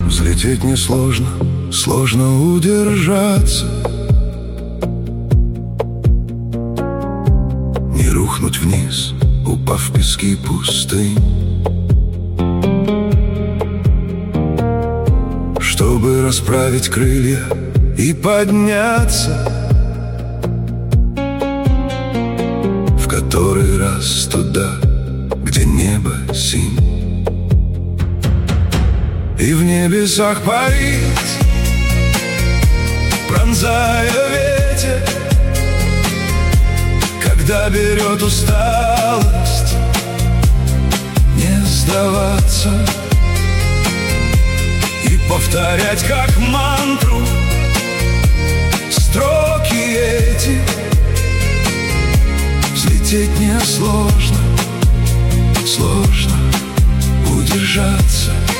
Взлететь несложно, сложно удержаться, не рухнуть вниз, упав в пески пустынь. Чтобы расправить крылья и подняться в который раз туда, где небо синь, и в небесах парить, пронзая ветер, когда берет усталость, не сдаваться и повторять как мантру строки эти. Взлететь не сложно, сложно удержаться.